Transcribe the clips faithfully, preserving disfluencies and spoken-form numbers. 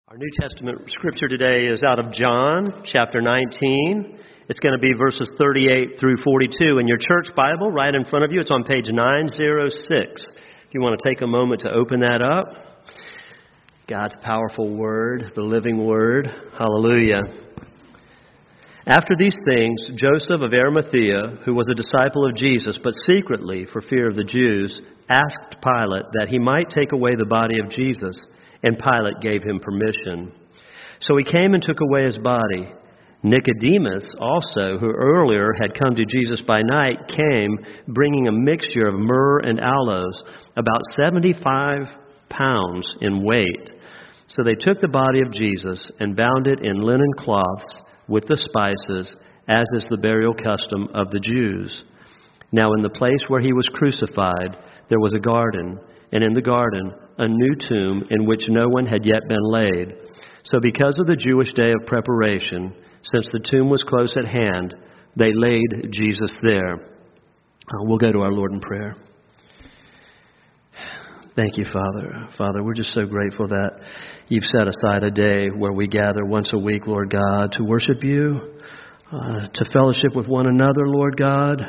Our New Testament scripture today is out of John, chapter nineteen. It's going to be verses thirty-eight through forty-two in your church Bible right in front of you. It's on page nine oh six. If you want to take a moment to open that up. God's powerful word, the living word. Hallelujah. After these things, Joseph of Arimathea, who was a disciple of Jesus, but secretly for fear of the Jews, asked Pilate that he might take away the body of Jesus. And Pilate gave him permission. So he came and took away his body. Nicodemus also, who earlier had come to Jesus by night, came bringing a mixture of myrrh and aloes, about seventy-five pounds in weight. So they took the body of Jesus and bound it in linen cloths with the spices, as is the burial custom of the Jews. Now in the place where he was crucified, there was a garden, and in the garden a new tomb in which no one had yet been laid. So because of the Jewish day of preparation, since the tomb was close at hand, they laid Jesus there. Uh, we'll go to our Lord in prayer. Thank you, Father. Father, we're just so grateful that you've set aside a day where we gather once a week, Lord God, to worship you, uh, to fellowship with one another, Lord God,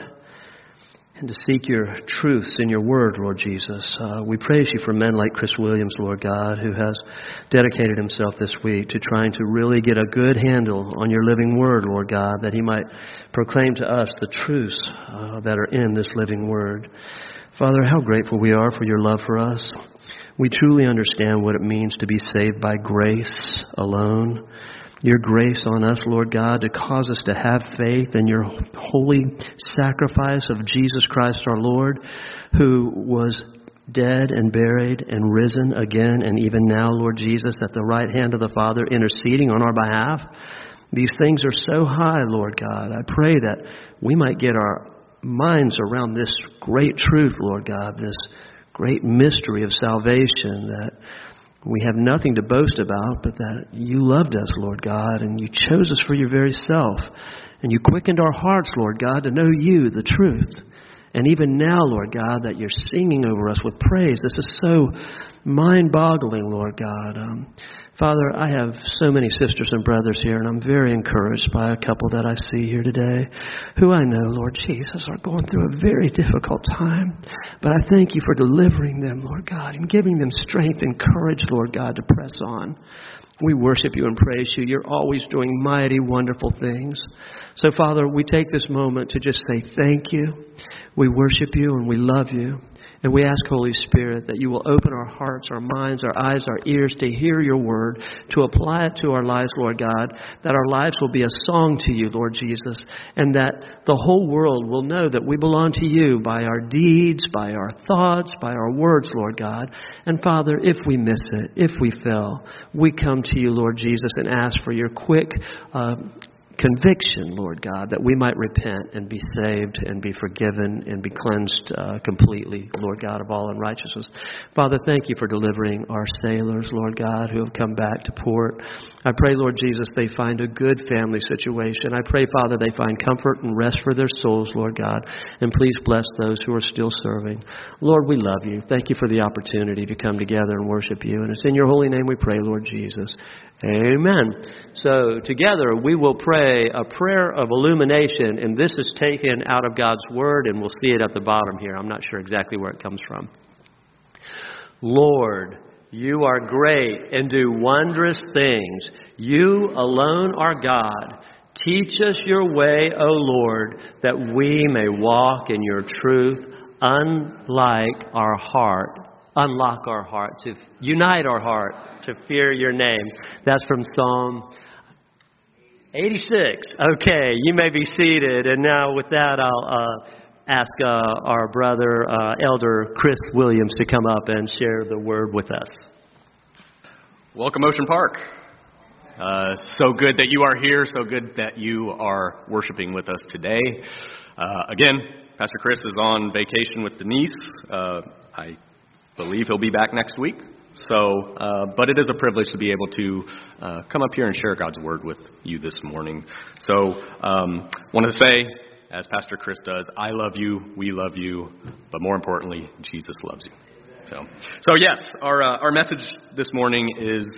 and to seek your truths in your word, Lord Jesus. Uh, we praise you for men like Chris Williams, Lord God, who has dedicated himself this week to trying to really get a good handle on your living word, Lord God, that he might proclaim to us the truths uh, that are in this living word. Father, how grateful we are for your love for us. We truly understand what it means to be saved by grace alone. Your grace on us, Lord God, to cause us to have faith in your holy sacrifice of Jesus Christ our Lord, who was dead and buried and risen again, and even now, Lord Jesus, at the right hand of the Father, interceding on our behalf. These things are so high, Lord God. I pray that we might get our minds around this great truth, Lord God, this great mystery of salvation, that we have nothing to boast about, but that you loved us, Lord God, and you chose us for your very self. And you quickened our hearts, Lord God, to know you, the truth. And even now, Lord God, that you're singing over us with praise. This is so mind-boggling, Lord God. Um, Father, I have so many sisters and brothers here, and I'm very encouraged by a couple that I see here today who I know, Lord Jesus, are going through a very difficult time. But I thank you for delivering them, Lord God, and giving them strength and courage, Lord God, to press on. We worship you and praise you. You're always doing mighty, wonderful things. So, Father, we take this moment to just say thank you. We worship you and we love you. And we ask, Holy Spirit, that you will open our hearts, our minds, our eyes, our ears to hear your word, to apply it to our lives, Lord God, that our lives will be a song to you, Lord Jesus, and that the whole world will know that we belong to you by our deeds, by our thoughts, by our words, Lord God. And Father, if we miss it, if we fail, we come to you, Lord Jesus, and ask for your quick uh, conviction, Lord God, that we might repent and be saved and be forgiven and be cleansed uh, completely, Lord God, of all unrighteousness. Father, thank you for delivering our sailors, Lord God, who have come back to port. I pray, Lord Jesus, they find a good family situation. I pray, Father, they find comfort and rest for their souls, Lord God. And please bless those who are still serving. Lord, we love you. Thank you for the opportunity to come together and worship you. And it's in your holy name we pray, Lord Jesus. Amen. So together we will pray a prayer of illumination, and this is taken out of God's Word, and we'll see it at the bottom here. I'm not sure exactly where it comes from. Lord, you are great and do wondrous things. You alone are God. Teach us your way, O Lord, that we may walk in your truth, unlike our heart. Unlock our heart, to unite our heart, to fear your name. That's from Psalm eighty-six. Okay, you may be seated. And now with that, I'll uh, ask uh, our brother, uh, Elder Chris Williams, to come up and share the word with us. Welcome, Ocean Park. Uh, so good that you are here. So good that you are worshiping with us today. Uh, again, Pastor Chris is on vacation with Denise. Uh, I believe he'll be back next week. So, uh, but it is a privilege to be able to uh, come up here and share God's Word with you this morning. So, um, wanted to say, as Pastor Chris does, I love you, we love you, but more importantly, Jesus loves you. So, so yes, our uh, our message this morning is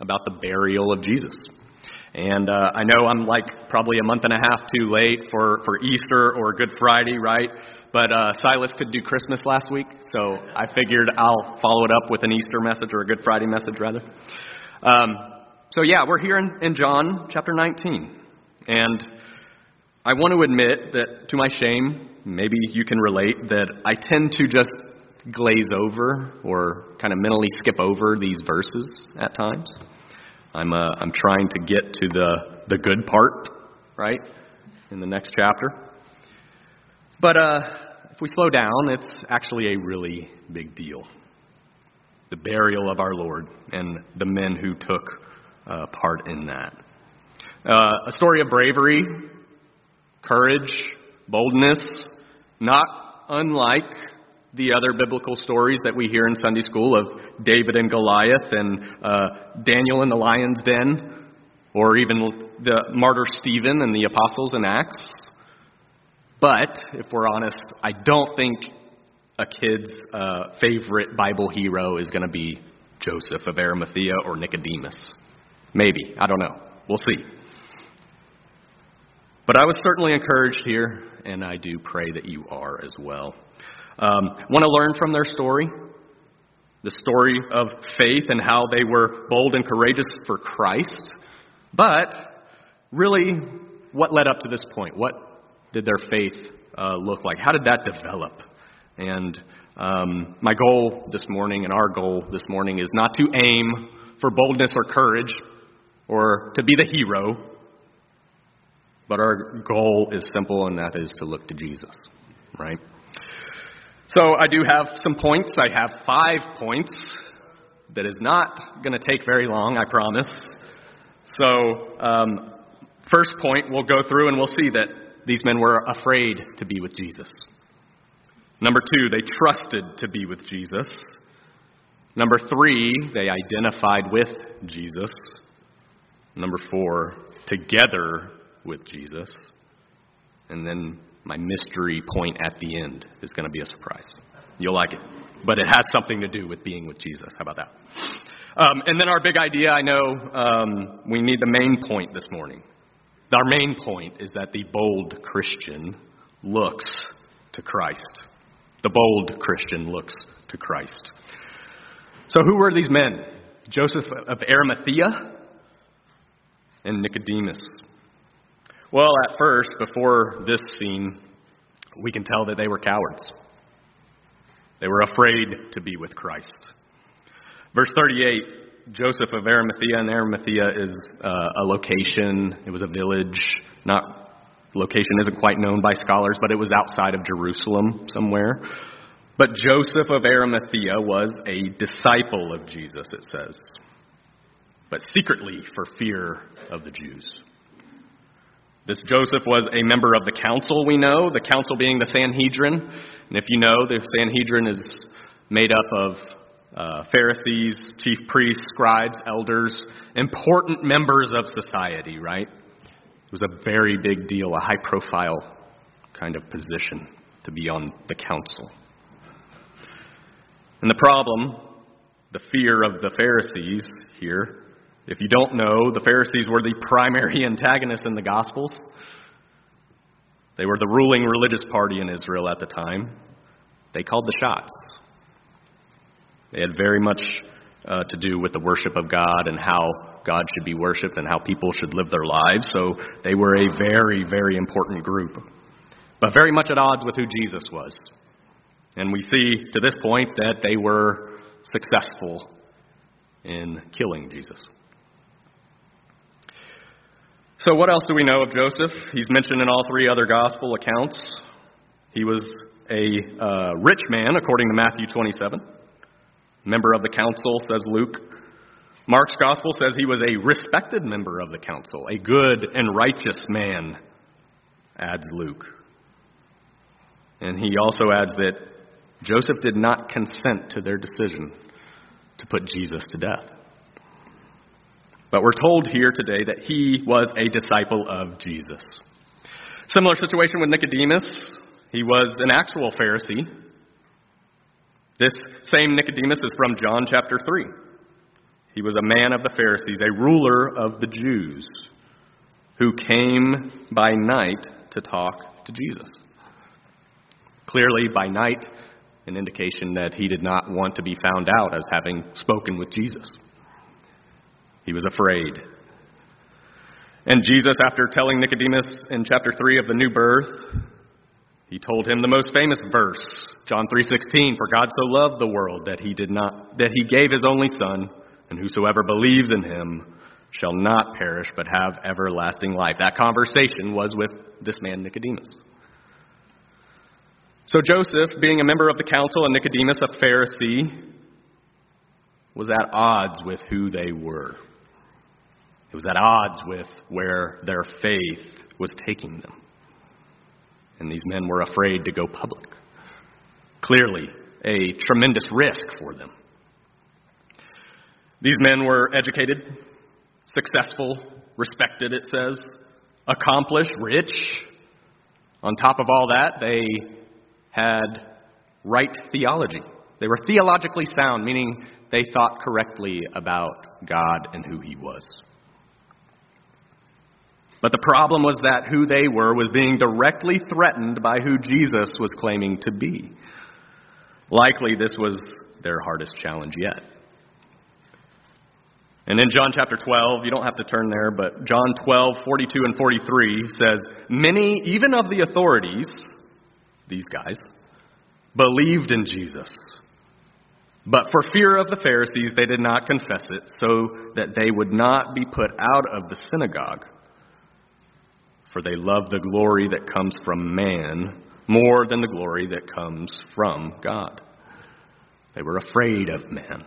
about the burial of Jesus. And uh, I know I'm like probably a month and a half too late for, for Easter or Good Friday, right? But uh, Silas could do Christmas last week, so I figured I'll follow it up with an Easter message, or a Good Friday message, rather. Um, so yeah, we're here in, in John chapter nineteen. And I want to admit that, to my shame, maybe you can relate, that I tend to just glaze over or kind of mentally skip over these verses at times. I'm uh, I'm trying to get to the, the good part, right, in the next chapter. But uh, if we slow down, it's actually a really big deal. The burial of our Lord and the men who took uh, part in that. Uh, a story of bravery, courage, boldness, not unlike the other biblical stories that we hear in Sunday school of David and Goliath and uh, Daniel in the lion's den, or even the martyr Stephen and the apostles in Acts. But, if we're honest, I don't think a kid's uh, favorite Bible hero is going to be Joseph of Arimathea or Nicodemus. Maybe. I don't know. We'll see. But I was certainly encouraged here, and I do pray that you are as well. Um, want to learn from their story? The story of faith and how they were bold and courageous for Christ. But, really, what led up to this point? What did their faith uh, look like? How did that develop? And um, my goal this morning, and our goal this morning, is not to aim for boldness or courage or to be the hero, but our goal is simple, and that is to look to Jesus, right? So I do have some points. I have five points. That is not going to take very long, I promise. So um, first point, we'll go through and we'll see that these men were afraid to be with Jesus. Number two, they trusted to be with Jesus. Number three, they identified with Jesus. Number four, together with Jesus. And then my mystery point at the end is going to be a surprise. You'll like it. But it has something to do with being with Jesus. How about that? Um, and then our big idea, I know um, we need the main point this morning. Our main point is that the bold Christian looks to Christ. The bold Christian looks to Christ. So who were these men? Joseph of Arimathea and Nicodemus. Well, at first, before this scene, we can tell that they were cowards. They were afraid to be with Christ. Verse thirty-eight, Joseph of Arimathea, and Arimathea is uh, a location. It was a village. Not location isn't quite known by scholars, but it was outside of Jerusalem somewhere. But Joseph of Arimathea was a disciple of Jesus, it says, but secretly for fear of the Jews. This Joseph was a member of the council, we know, the council being the Sanhedrin. And if you know, the Sanhedrin is made up of uh, Pharisees, chief priests, scribes, elders, important members of society, right? It was a very big deal, a high-profile kind of position to be on the council. And the problem, the fear of the Pharisees here, if you don't know, the Pharisees were the primary antagonists in the Gospels. They were the ruling religious party in Israel at the time. They called the shots. They had very much uh, to do with the worship of God and how God should be worshipped and how people should live their lives. So they were a very, very important group, but very much at odds with who Jesus was. And we see to this point that they were successful in killing Jesus. So what else do we know of Joseph? He's mentioned in all three other gospel accounts. He was a uh, rich man, according to Matthew twenty-seven. Member of the council, says Luke. Mark's gospel says he was a respected member of the council, a good and righteous man, adds Luke. And he also adds that Joseph did not consent to their decision to put Jesus to death. But we're told here today that he was a disciple of Jesus. Similar situation with Nicodemus. He was an actual Pharisee. This same Nicodemus is from John chapter three. He was a man of the Pharisees, a ruler of the Jews, who came by night to talk to Jesus. Clearly, by night, an indication that he did not want to be found out as having spoken with Jesus. He was afraid. And Jesus, after telling Nicodemus in chapter three of the new birth, he told him the most famous verse, John three sixteen, "For God so loved the world that he did not that he gave his only Son, and whosoever believes in him shall not perish but have everlasting life." That conversation was with this man Nicodemus. So Joseph, being a member of the council, and Nicodemus, a Pharisee, was at odds with who they were. It was at odds with where their faith was taking them. And these men were afraid to go public. Clearly, a tremendous risk for them. These men were educated, successful, respected, it says, accomplished, rich. On top of all that, they had right theology. They were theologically sound, meaning they thought correctly about God and who He was. But the problem was that who they were was being directly threatened by who Jesus was claiming to be. Likely this was their hardest challenge yet. And in John chapter twelve, you don't have to turn there, but John twelve, forty-two and forty-three says, "Many, even of the authorities," these guys, "believed in Jesus. But for fear of the Pharisees, they did not confess it, so that they would not be put out of the synagogue. For they love the glory that comes from man more than the glory that comes from God." They were afraid of man.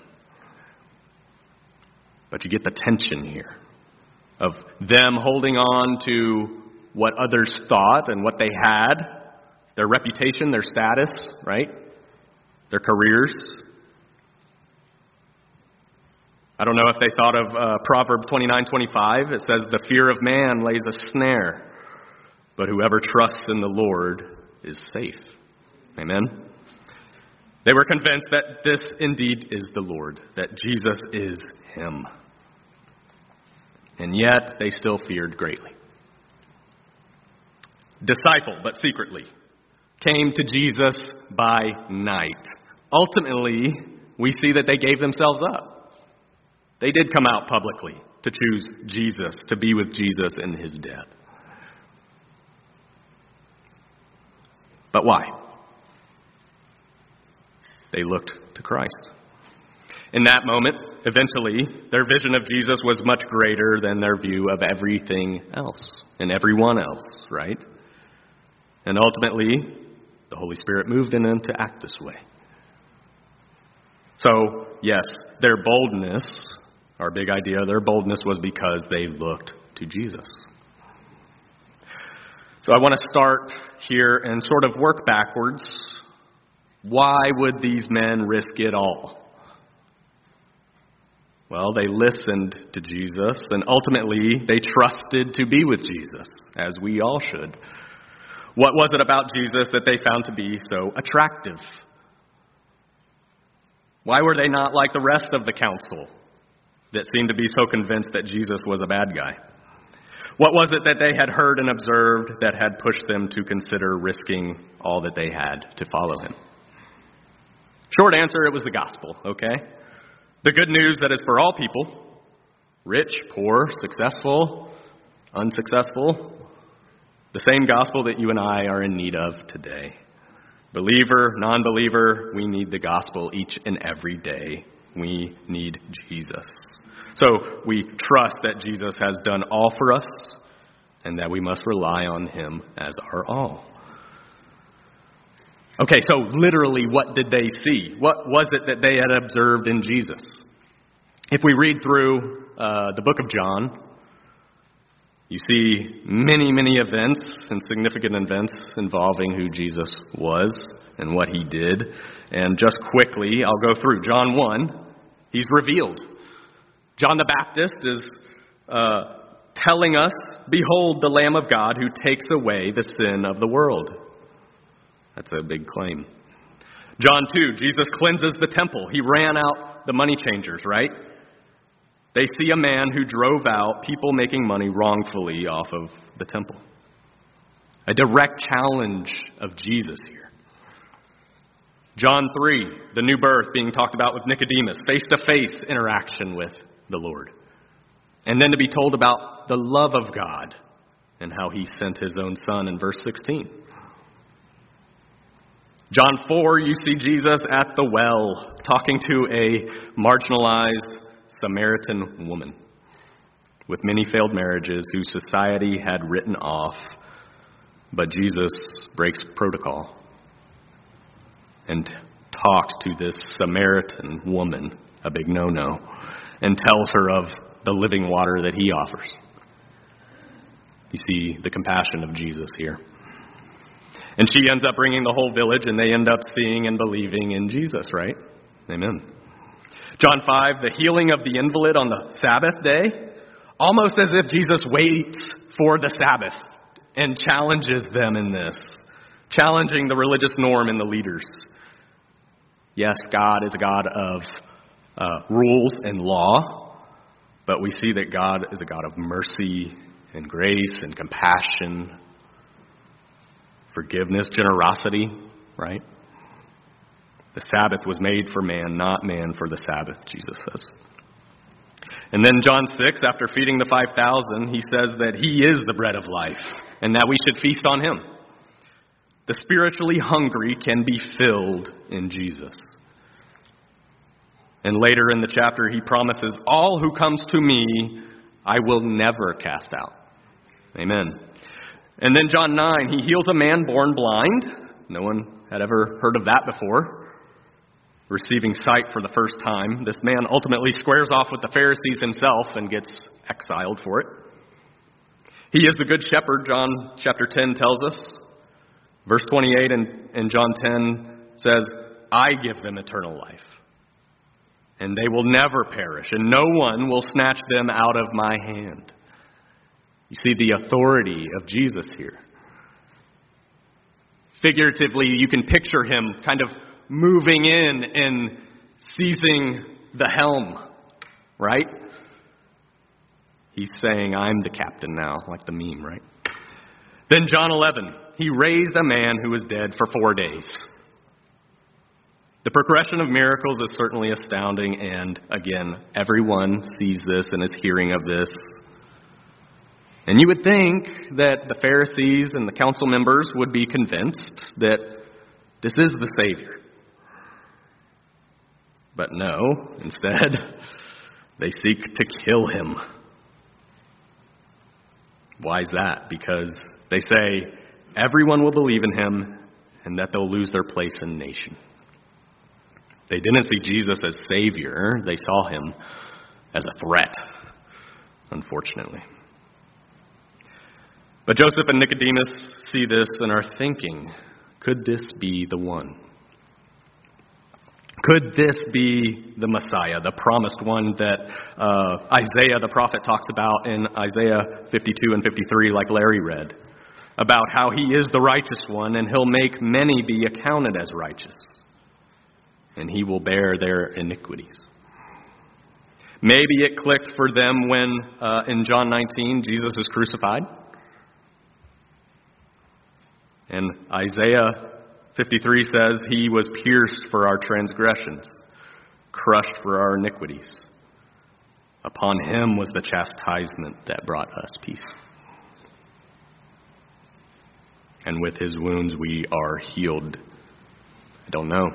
But you get the tension here of them holding on to what others thought and what they had, their reputation, their status, right? Their careers. I don't know if they thought of uh, Proverbs twenty-nine twenty-five. It says, "The fear of man lays a snare, but whoever trusts in the Lord is safe." Amen? They were convinced that this indeed is the Lord, that Jesus is Him. And yet, they still feared greatly. Disciple, but secretly, came to Jesus by night. Ultimately, we see that they gave themselves up. They did come out publicly to choose Jesus, to be with Jesus in His death. But why? They looked to Christ. In that moment, eventually, their vision of Jesus was much greater than their view of everything else and everyone else, right? And ultimately, the Holy Spirit moved in them to act this way. So, yes, their boldness, our big idea, their boldness was because they looked to Jesus. So I want to start here and sort of work backwards. Why would these men risk it all? Well, they listened to Jesus, and ultimately they trusted to be with Jesus, as we all should. What was it about Jesus that they found to be so attractive? Why were they not like the rest of the council that seemed to be so convinced that Jesus was a bad guy? What was it that they had heard and observed that had pushed them to consider risking all that they had to follow Him? Short answer, it was the gospel, okay? The good news that is for all people, rich, poor, successful, unsuccessful, the same gospel that you and I are in need of today. Believer, non-believer, we need the gospel each and every day. We need Jesus. So we trust that Jesus has done all for us and that we must rely on Him as our all. Okay, so literally, what did they see? What was it that they had observed in Jesus? If we read through uh, the book of John, you see many, many events and significant events involving who Jesus was and what He did. And just quickly, I'll go through. John one, He's revealed. John the Baptist is uh, telling us, "Behold the Lamb of God who takes away the sin of the world." That's a big claim. John two, Jesus cleanses the temple. He ran out the money changers, right? They see a man who drove out people making money wrongfully off of the temple. A direct challenge of Jesus here. John three, the new birth being talked about with Nicodemus, face-to-face interaction with the Lord. And then to be told about the love of God and how he sent his own son in verse sixteen. John four, you see Jesus at the well talking to a marginalized Samaritan woman with many failed marriages whose society had written off, but Jesus breaks protocol and talks to this Samaritan woman, a big no-no, and tells her of the living water that he offers. You see the compassion of Jesus here. And she ends up bringing the whole village, and they end up seeing and believing in Jesus, right? Amen. John five, the healing of the invalid on the Sabbath day, almost as if Jesus waits for the Sabbath and challenges them in this, challenging the religious norm and the leaders. Yes, God is a God of uh, rules and law, but we see that God is a God of mercy and grace and compassion, forgiveness, generosity, right? The Sabbath was made for man, not man for the Sabbath, Jesus says. And then John six, after feeding the five thousand, he says that he is the bread of life and that we should feast on him. The spiritually hungry can be filled in Jesus. And later in the chapter, he promises, all who comes to me, I will never cast out. Amen. And then John nine, he heals a man born blind. No one had ever heard of that before. Receiving sight for the first time. This man ultimately squares off with the Pharisees himself and gets exiled for it. He is the good shepherd, John chapter ten tells us. Verse twenty-eight in, in John ten says, I give them eternal life, and they will never perish, and no one will snatch them out of my hand. You see the authority of Jesus here. Figuratively, you can picture him kind of moving in and seizing the helm, right? He's saying, I'm the captain now, like the meme, right? Then John eleven, he raised a man who was dead for four days. The progression of miracles is certainly astounding, and again, everyone sees this and is hearing of this. And you would think that the Pharisees and the council members would be convinced that this is the Savior. But no, instead, they seek to kill him. Why is that? Because they say everyone will believe in him and that they'll lose their place in the nation. They didn't see Jesus as Savior. They saw him as a threat, unfortunately. But Joseph and Nicodemus see this and are thinking, could this be the one? Could this be the Messiah, the promised one that uh, Isaiah the prophet talks about in Isaiah fifty-two and fifty-three, like Larry read, about how he is the righteous one and he'll make many be accounted as righteous, and he will bear their iniquities. Maybe it clicked for them when uh, in John nineteen, Jesus is crucified. And Isaiah fifty-three says, he was pierced for our transgressions, crushed for our iniquities. Upon him was the chastisement that brought us peace. And with his wounds we are healed. I don't know.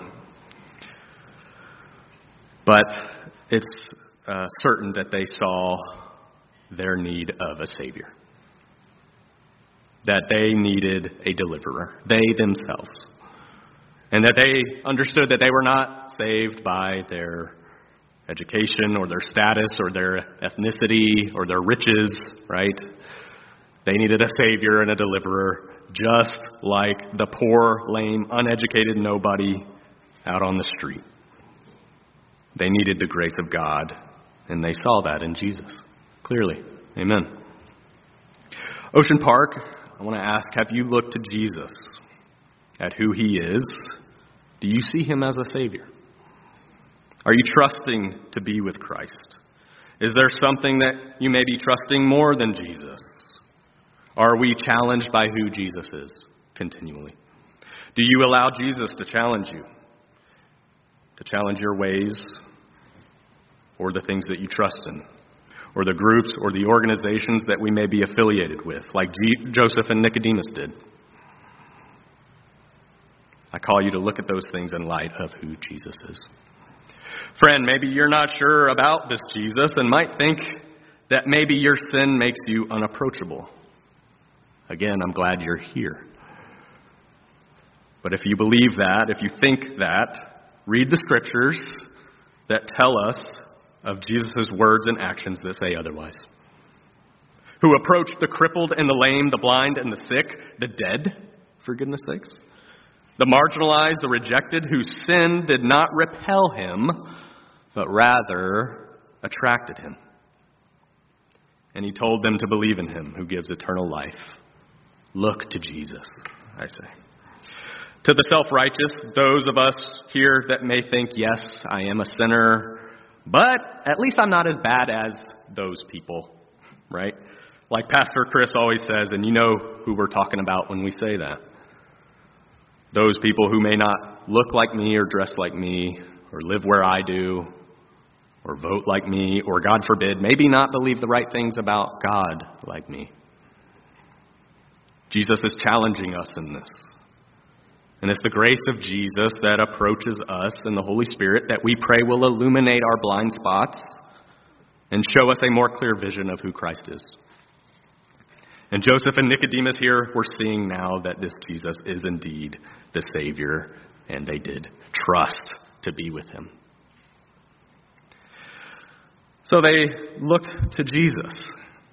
But it's uh, certain that they saw their need of a Savior. That they needed a deliverer, they themselves. And that they understood that they were not saved by their education or their status or their ethnicity or their riches, right? They needed a Savior and a deliverer, just like the poor, lame, uneducated nobody out on the street. They needed the grace of God, and they saw that in Jesus, clearly. Amen. Ocean Park, I want to ask, have you looked to Jesus, at who he is? Do you see him as a Savior? Are you trusting to be with Christ? Is there something that you may be trusting more than Jesus? Are we challenged by who Jesus is continually? Do you allow Jesus to challenge you? To challenge your ways or the things that you trust in? Or the groups or the organizations that we may be affiliated with, like G- Joseph and Nicodemus did? I call you to look at those things in light of who Jesus is. Friend, maybe you're not sure about this Jesus and might think that maybe your sin makes you unapproachable. Again, I'm glad you're here. But if you believe that, if you think that, read the scriptures that tell us of Jesus' words and actions that say otherwise. Who approached the crippled and the lame, the blind and the sick, the dead, for goodness sakes. The marginalized, the rejected, whose sin did not repel him, but rather attracted him. And he told them to believe in him who gives eternal life. Look to Jesus, I say. To the self-righteous, those of us here that may think, yes, I am a sinner, but at least I'm not as bad as those people, right? Like Pastor Chris always says, and you know who we're talking about when we say that. Those people who may not look like me or dress like me or live where I do or vote like me or, God forbid, maybe not believe the right things about God like me. Jesus is challenging us in this. And it's the grace of Jesus that approaches us and the Holy Spirit that we pray will illuminate our blind spots and show us a more clear vision of who Christ is. And Joseph and Nicodemus here, we're seeing now that this Jesus is indeed the Savior, and they did trust to be with him. So they looked to Jesus.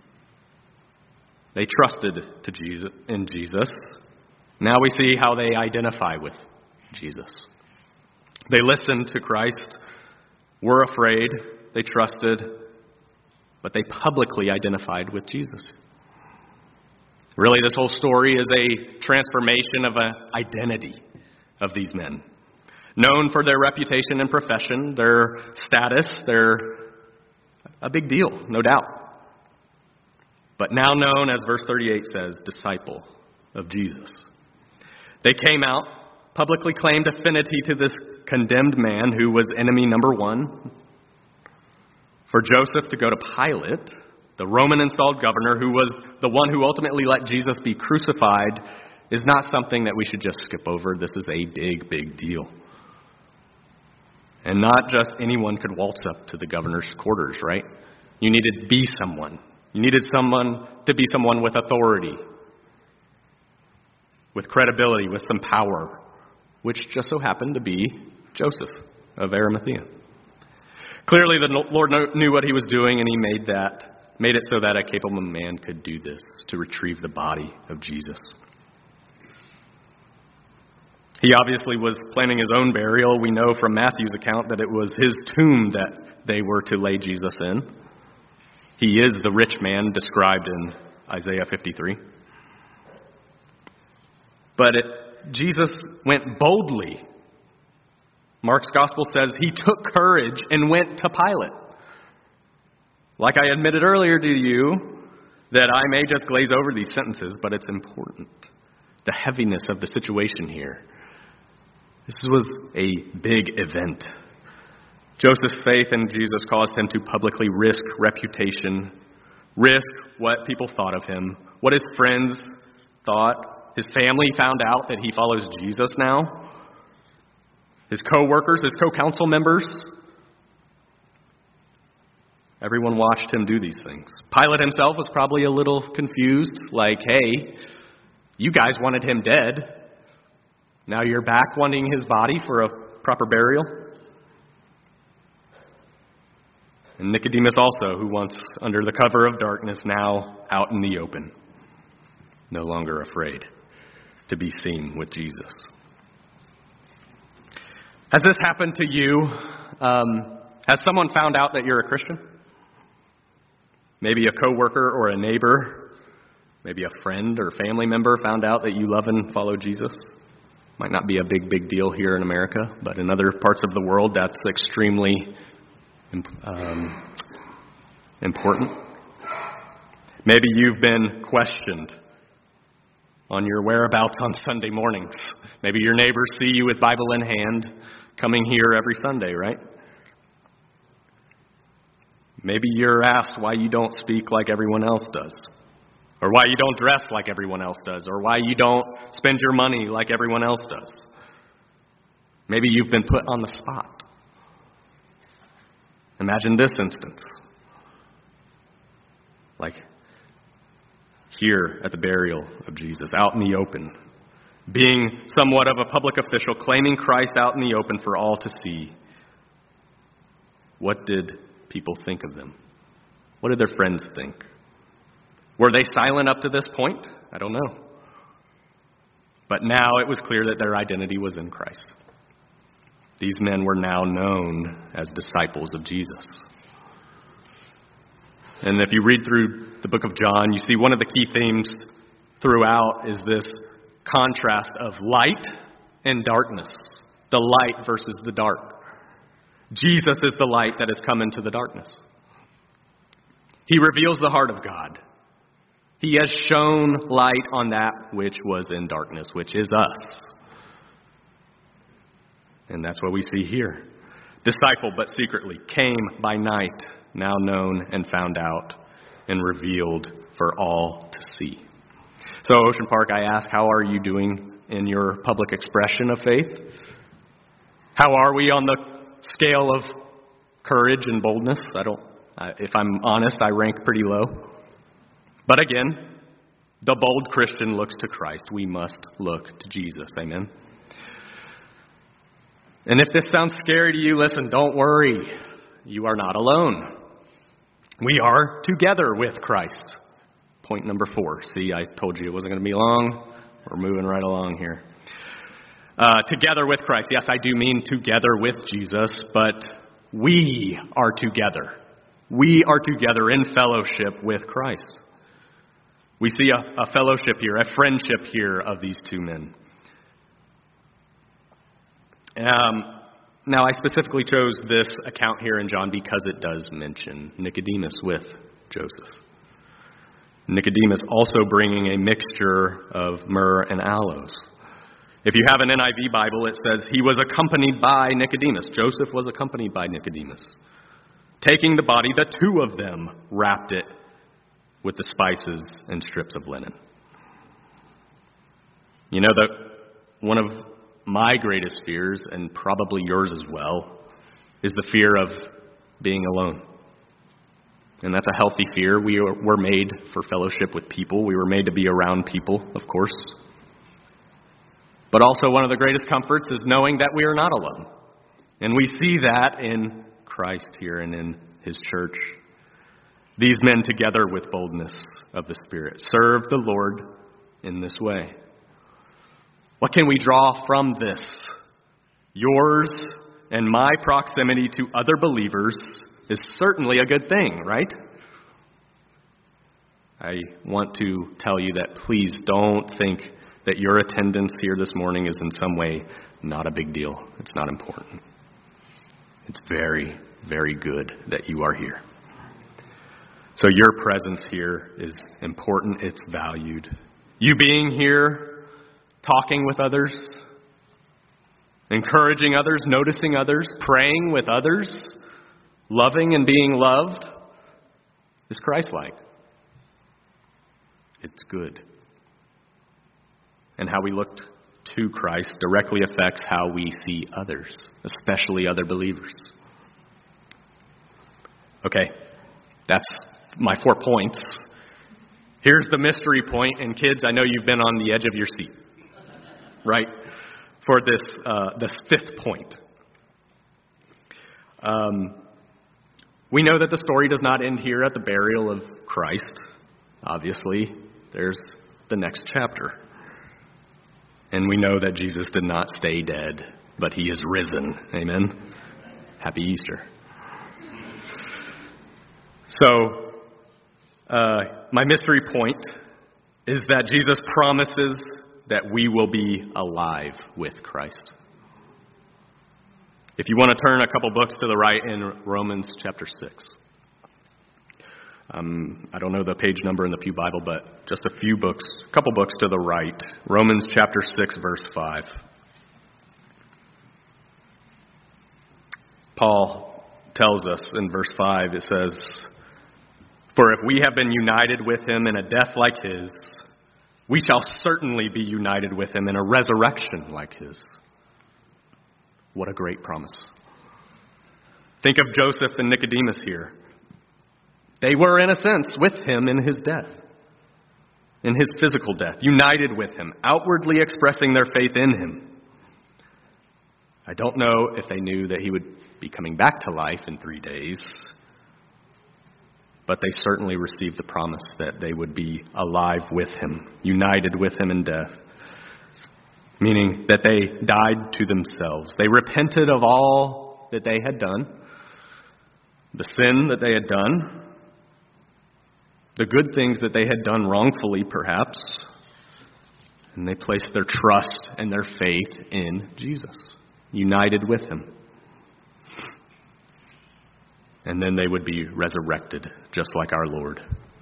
They trusted to Jesus in Jesus. Now we see how they identify with Jesus. They listened to Christ, were afraid, they trusted, but they publicly identified with Jesus. Really, this whole story is a transformation of an identity of these men. Known for their reputation and profession, their status, they're a big deal, no doubt. But now known, as verse thirty-eight says, disciple of Jesus. They came out, publicly claimed affinity to this condemned man who was enemy number one. For Joseph to go to Pilate, the Roman installed governor who was the one who ultimately let Jesus be crucified, is not something that we should just skip over. This is a big, big deal. And not just anyone could waltz up to the governor's quarters, right? You needed to be someone. You needed someone to be someone with authority, with credibility, with some power, which just so happened to be Joseph of Arimathea. Clearly, the Lord knew what he was doing, and he made that made it so that a capable man could do this, to retrieve the body of Jesus. He obviously was planning his own burial. We know from Matthew's account that it was his tomb that they were to lay Jesus in. He is the rich man described in Isaiah fifty-three. But it, Jesus went boldly. Mark's gospel says he took courage and went to Pilate. Like I admitted earlier to you, that I may just glaze over these sentences, but it's important. The heaviness of the situation here. This was a big event. Joseph's faith in Jesus caused him to publicly risk reputation, risk what people thought of him, what his friends thought. His family found out that he follows Jesus now. His co-workers, his co-council members. Everyone watched him do these things. Pilate himself was probably a little confused, like, hey, you guys wanted him dead. Now you're back wanting his body for a proper burial. And Nicodemus also, who once under the cover of darkness, now out in the open, no longer afraid to be seen with Jesus. Has this happened to you? Um, has someone found out that you're a Christian? Maybe a coworker or a neighbor, maybe a friend or family member found out that you love and follow Jesus. Might not be a big, big deal here in America, but in other parts of the world, that's extremely um, important. Maybe you've been questioned on your whereabouts on Sunday mornings. Maybe your neighbors see you with Bible in hand coming here every Sunday, right? Maybe you're asked why you don't speak like everyone else does, or why you don't dress like everyone else does, or why you don't spend your money like everyone else does. Maybe you've been put on the spot. Imagine this instance. Like here at the burial of Jesus, out in the open, being somewhat of a public official, claiming Christ out in the open for all to see. What did people think of them? What did their friends think? Were they silent up to this point? I don't know. But now it was clear that their identity was in Christ. These men were now known as disciples of Jesus. And if you read through the book of John, you see one of the key themes throughout is this contrast of light and darkness. The light versus the dark. Jesus is the light that has come into the darkness. He reveals the heart of God. He has shown light on that which was in darkness, which is us. And that's what we see here. Disciple, but secretly, came by night, now known and found out and revealed for all to see. So, Ocean Park, I ask, how are you doing in your public expression of faith? How are we on the scale of courage and boldness? I don't, I, if I'm honest, I rank pretty low. But again, the bold Christian looks to Christ. We must look to Jesus. Amen. And if this sounds scary to you, listen, don't worry. You are not alone. We are together with Christ. Point number four. See, I told you it wasn't going to be long. We're moving right along here. Uh, together with Christ. Yes, I do mean together with Jesus, but we are together. We are together in fellowship with Christ. We see a, a fellowship here, a friendship here of these two men. Um, now, I specifically chose this account here in John because it does mention Nicodemus with Joseph. Nicodemus also bringing a mixture of myrrh and aloes. If you have an N I V Bible, it says he was accompanied by Nicodemus. Joseph was accompanied by Nicodemus. Taking the body, the two of them wrapped it with the spices and strips of linen. You know, that one of my greatest fears, and probably yours as well, is the fear of being alone. And that's a healthy fear. We were made for fellowship with people. We were made to be around people, of course. But also one of the greatest comforts is knowing that we are not alone. And we see that in Christ here and in His church. These men, together with boldness of the Spirit, serve the Lord in this way. What can we draw from this? Yours and my proximity to other believers is certainly a good thing, right? I want to tell you that please don't think that your attendance here this morning is in some way not a big deal. It's not important. It's very, very good that you are here. So your presence here is important. It's valued. You being here, talking with others, encouraging others, noticing others, praying with others, loving and being loved is Christ-like. It's good. And how we look to Christ directly affects how we see others, especially other believers. Okay, that's my four points. Here's the mystery point, and kids, I know you've been on the edge of your seat, right, for this uh, this fifth point. Um, we know that the story does not end here at the burial of Christ. Obviously, there's the next chapter. And we know that Jesus did not stay dead, but He is risen. Amen? Happy Easter. So, uh, my mystery point is that Jesus promises that we will be alive with Christ. If you want to turn a couple books to the right in Romans chapter six. Um, I don't know the page number in the Pew Bible, but just a few books, a couple books to the right. Romans chapter six, verse five. Paul tells us in verse five, it says, "For if we have been united with him in a death like his, we shall certainly be united with him in a resurrection like his." What a great promise. Think of Joseph and Nicodemus here. They were, in a sense, with him in his death, in his physical death, united with him, outwardly expressing their faith in him. I don't know if they knew that he would be coming back to life in three days, but they certainly received the promise that they would be alive with him, united with him in death, meaning that they died to themselves. They repented of all that they had done, the sin that they had done, the good things that they had done wrongfully, perhaps, and they placed their trust and their faith in Jesus, united with him. And then they would be resurrected, just like our Lord.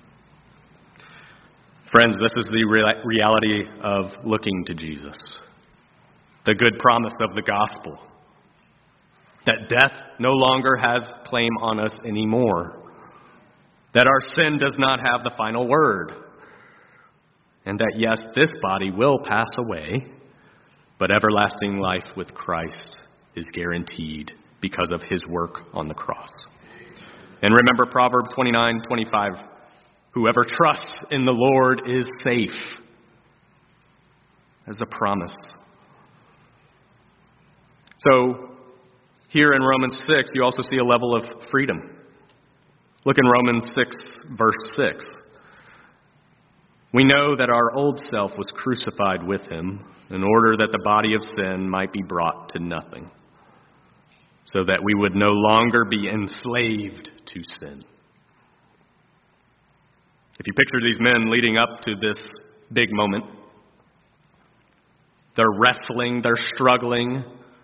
Friends, this is the re- reality of looking to Jesus. The good promise of the gospel. That death no longer has claim on us anymore. That our sin does not have the final word. And that, yes, this body will pass away, but everlasting life with Christ is guaranteed because of his work on the cross. And remember Proverbs twenty-nine twenty-five, whoever trusts in the Lord is safe. As a promise. So, here in Romans six, you also see a level of freedom. Look in Romans six, verse six. We know that our old self was crucified with him in order that the body of sin might be brought to nothing, so that we would no longer be enslaved to sin. If you picture these men leading up to this big moment, they're wrestling, they're struggling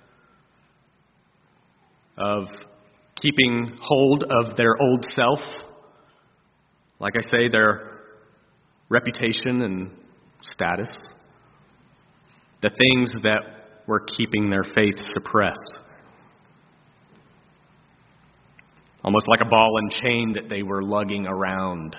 of keeping hold of their old self. Like I say, their reputation and status. The things that were keeping their faith suppressed. Almost like a ball and chain that they were lugging around.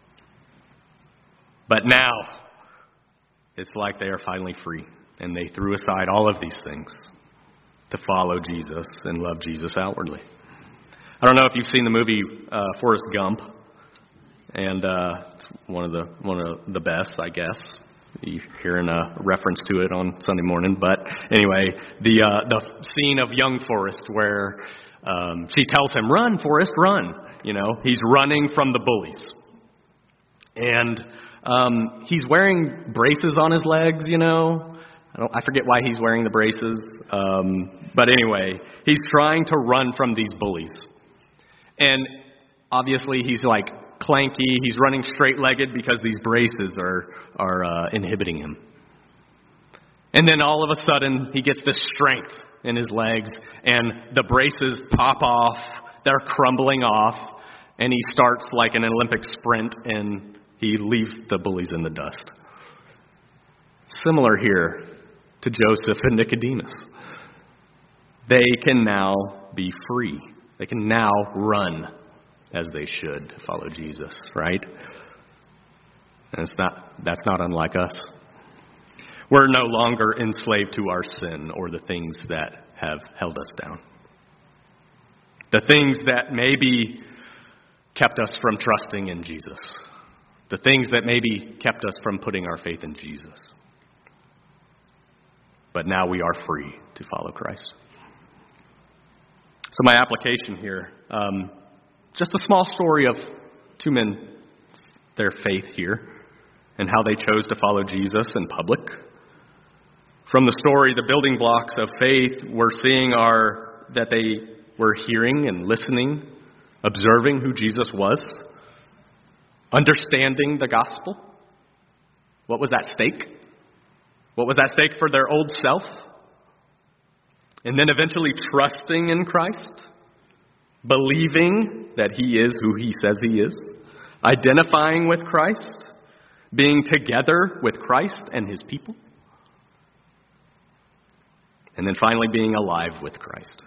But now, it's like they are finally free. And they threw aside all of these things to follow Jesus and love Jesus outwardly. I don't know if you've seen the movie uh, Forrest Gump. And uh, it's one of the one of the best, I guess. You're hearing a reference to it on Sunday morning. But anyway, the uh, the scene of young Forrest where um, she tells him, "Run, Forrest, run." You know, he's running from the bullies. And um, he's wearing braces on his legs, you know. I, don't, I forget why he's wearing the braces. Um, but anyway, he's trying to run from these bullies. And obviously he's like clanky. He's running straight-legged because these braces are, are uh, inhibiting him. And then all of a sudden he gets this strength in his legs and the braces pop off. They're crumbling off. And he starts like an Olympic sprint and he leaves the bullies in the dust. Similar here to Joseph and Nicodemus. They can now be free. They can now run as they should to follow Jesus, right? And it's not, that's not unlike us. We're no longer enslaved to our sin or the things that have held us down. The things that maybe kept us from trusting in Jesus. The things that maybe kept us from putting our faith in Jesus. But now we are free to follow Christ. So my application here, um, just a small story of two men, their faith here, and how they chose to follow Jesus in public. From the story, the building blocks of faith we're seeing are that they were hearing and listening, observing who Jesus was, understanding the gospel. What was at stake? What was at stake for their old self? And then eventually trusting in Christ, believing that he is who he says he is, identifying with Christ, being together with Christ and his people, and then finally being alive with Christ.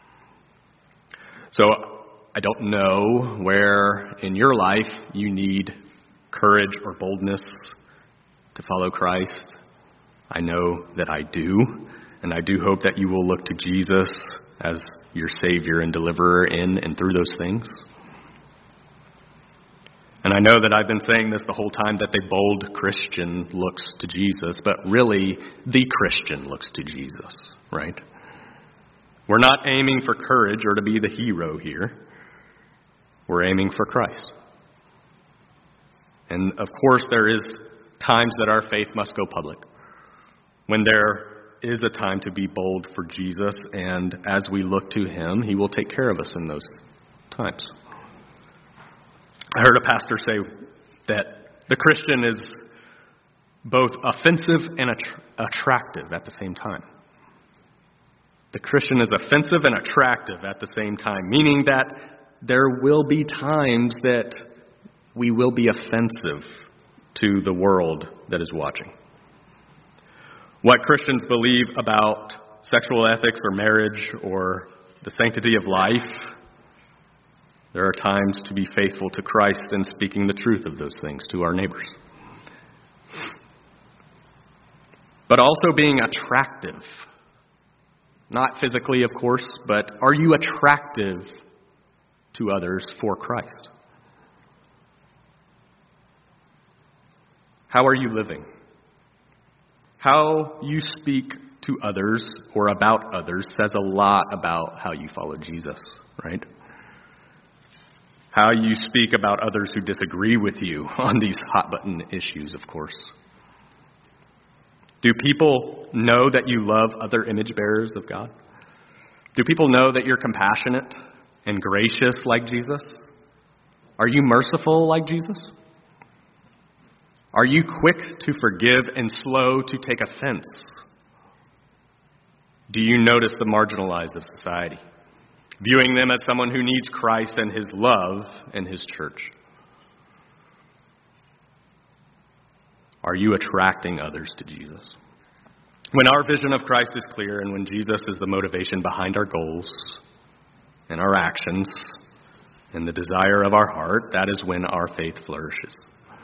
So I don't know where in your life you need courage or boldness to follow Christ. I know that I do, and I do hope that you will look to Jesus as your Savior and deliverer in and through those things. And I know that I've been saying this the whole time, that the bold Christian looks to Jesus, but really the Christian looks to Jesus, right? We're not aiming for courage or to be the hero here. We're aiming for Christ. And of course, there is times that our faith must go public, when there is a time to be bold for Jesus, and as we look to him, he will take care of us in those times. I heard a pastor say that the Christian is both offensive and att- attractive at the same time. The Christian is offensive and attractive at the same time, meaning that there will be times that we will be offensive to the world that is watching. What Christians believe about sexual ethics or marriage or the sanctity of life, there are times to be faithful to Christ and speaking the truth of those things to our neighbors. But also being attractive. Not physically, of course, but are you attractive to others for Christ? How are you living? How you speak to others or about others says a lot about how you follow Jesus, right? How you speak about others who disagree with you on these hot-button issues, of course. Do people know that you love other image bearers of God? Do people know that you're compassionate and gracious like Jesus? Are you merciful like Jesus? Are you quick to forgive and slow to take offense? Do you notice the marginalized of society, viewing them as someone who needs Christ and his love and his church? Are you attracting others to Jesus? When our vision of Christ is clear and when Jesus is the motivation behind our goals and our actions and the desire of our heart, that is when our faith flourishes.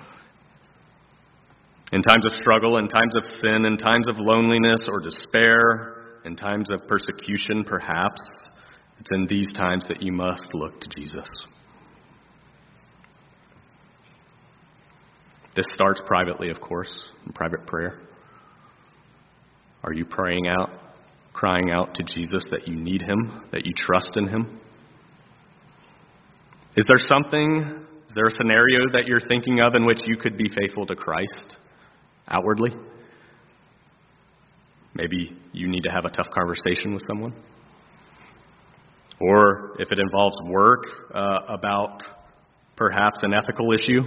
In times of struggle, in times of sin, in times of loneliness or despair, in times of persecution perhaps, it's in these times that you must look to Jesus. This starts privately, of course, in private prayer. Are you praying out, crying out to Jesus that you need him, that you trust in him? Is there something, is there a scenario that you're thinking of in which you could be faithful to Christ outwardly? Maybe you need to have a tough conversation with someone. Or if it involves work, uh, about perhaps an ethical issue.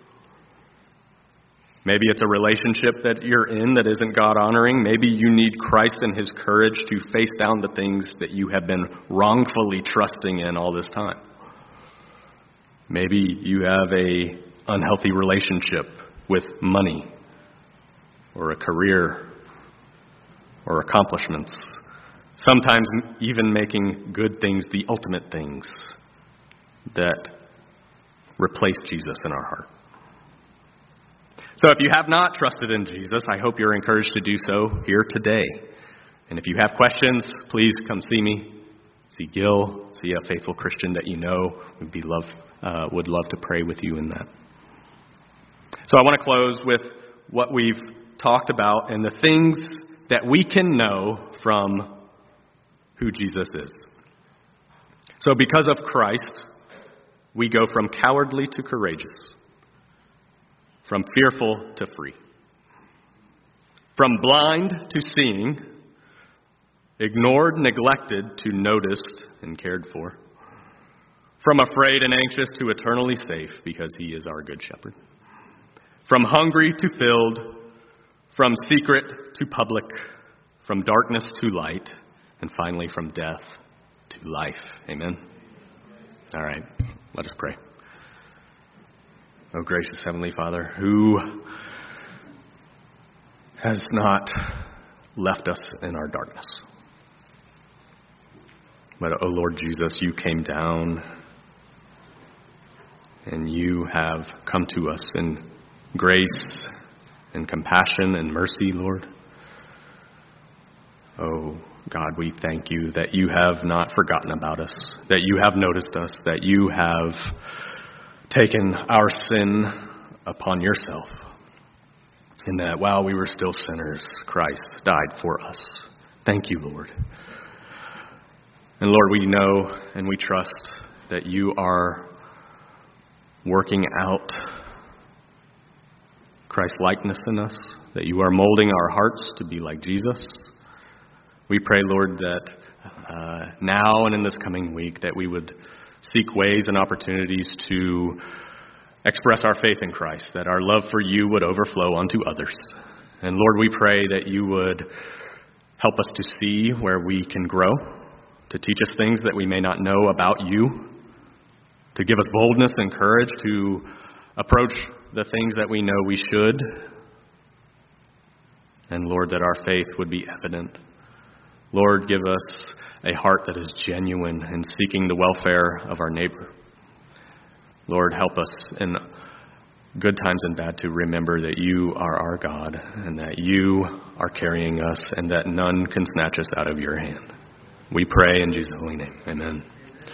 Maybe it's a relationship that you're in that isn't God-honoring. Maybe you need Christ and his courage to face down the things that you have been wrongfully trusting in all this time. Maybe you have a unhealthy relationship with money or a career or accomplishments. Sometimes even making good things the ultimate things that replace Jesus in our heart. So if you have not trusted in Jesus, I hope you're encouraged to do so here today. And if you have questions, please come see me. See Gil, see a faithful Christian that you know would be love, uh, would love to pray with you in that. So I want to close with what we've talked about and the things that we can know from who Jesus is. So because of Christ, we go from cowardly to courageous, from fearful to free, from blind to seeing, ignored, neglected to noticed and cared for, from afraid and anxious to eternally safe because he is our good shepherd, from hungry to filled, from secret to public, from darkness to light, and finally from death to life. Amen. All right, let us pray. O gracious Heavenly Father, who has not left us in our darkness. But, O Lord Jesus, you came down and you have come to us in grace and compassion and mercy, Lord. Oh, God, we thank you that you have not forgotten about us, that you have noticed us, that you have taken our sin upon yourself, and that while we were still sinners, Christ died for us. Thank you, Lord. And Lord, we know and we trust that you are working out Christ's likeness in us, that you are molding our hearts to be like Jesus. We pray, Lord, that uh, now and in this coming week that we would seek ways and opportunities to express our faith in Christ, that our love for you would overflow onto others. And Lord, we pray that you would help us to see where we can grow, to teach us things that we may not know about you, to give us boldness and courage to approach the things that we know we should. And Lord, that our faith would be evident. Lord, give us a heart that is genuine in seeking the welfare of our neighbor. Lord, help us in good times and bad to remember that you are our God and that you are carrying us and that none can snatch us out of your hand. We pray in Jesus' holy name. Amen.